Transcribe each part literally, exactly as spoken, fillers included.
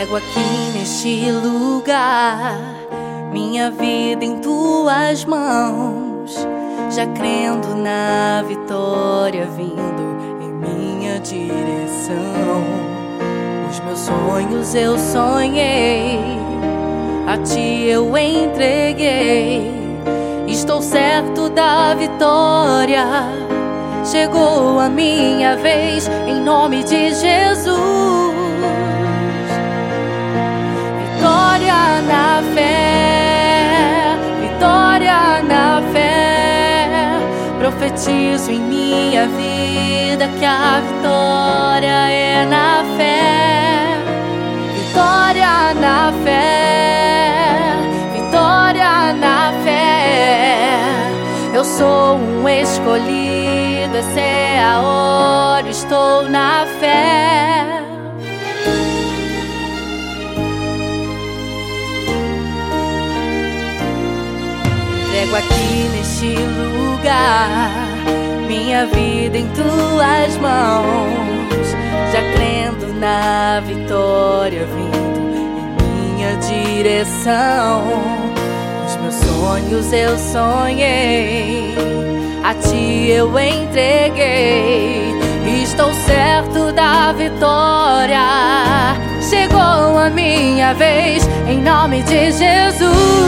Entrego aqui neste lugar minha vida em tuas mãos, já crendo na vitória vindo em minha direção. Os meus sonhos eu sonhei, a ti eu entreguei. Estou certo da vitória, chegou a minha vez, em nome de Jesus. Vitória na fé, vitória na fé. Profetizo em minha vida que a vitória é na fé. Vitória na fé, vitória na fé. Eu sou um escolhido, essa é a hora, estou na fé. Entrego aqui neste lugar minha vida em tuas mãos, já crendo na vitória vindo em minha direção. Os meus sonhos eu sonhei, a ti eu entreguei. Estou certo da vitória, chegou a minha vez, em nome de Jesus.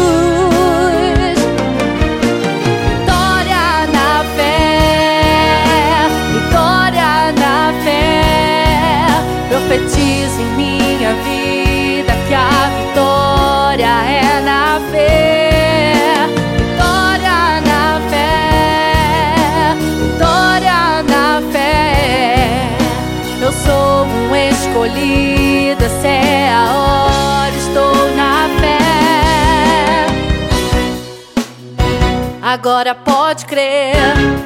Vitória na fé, vitória na fé. Profetizo em minha vida que a vitória é na fé. Vitória na fé, vitória na fé. Eu sou um escolhido, essa é a hora, estou na fé. Agora pode crer,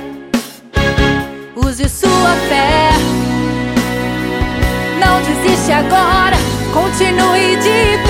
use sua fé. Não desiste agora, continue de pé.